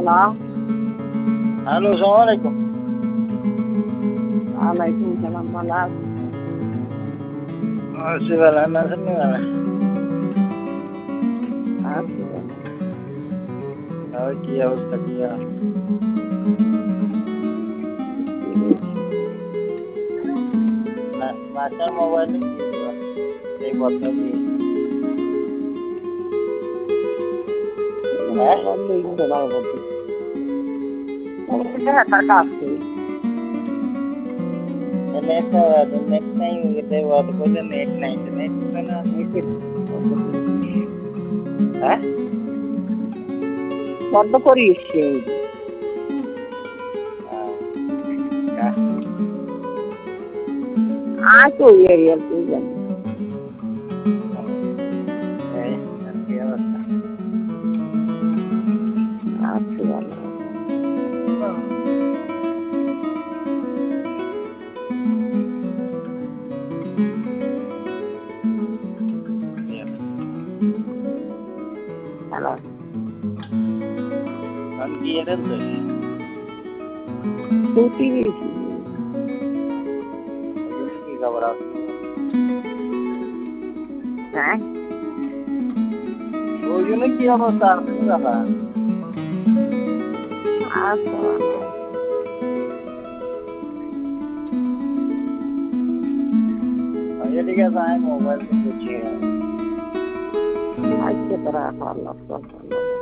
Hello, hello, আসসালামু আলাইকুম। ওয়ালাইকুম সালাম, ভালো আছেন? আছি ভালো, আপনি আছেন নি ভালো? আছি ভালো। আর কি অবস্থা কি আর? কি হয়েছে? বাসার মোবাইলে কি এই বদলি? হ্যাঁ, মোবাইল লইন ধরার মধ্যে মোবাইলটা একটা কাজ করি। নেট নেট নাই, ওদের বলে নেট নাই, নেট না। নেটের বন্ধ করিস, হ্যাঁ, বন্ধ করিস সেই আয় তো এরিয়ার তুই জানি। কি অবস্থা? আছি ভালো। হ্যালো, আমি কি এর তো ছুটি গেছি। কি খবর আছে? হ্যাঁ, ওই জন্য কি অবস্থা আর কি ব্যাপার? আচ্ছা ভালো। ঠিক আছে, আমি মোবাইল তো বুঝছি। আজকে তোরা ভালো কথা।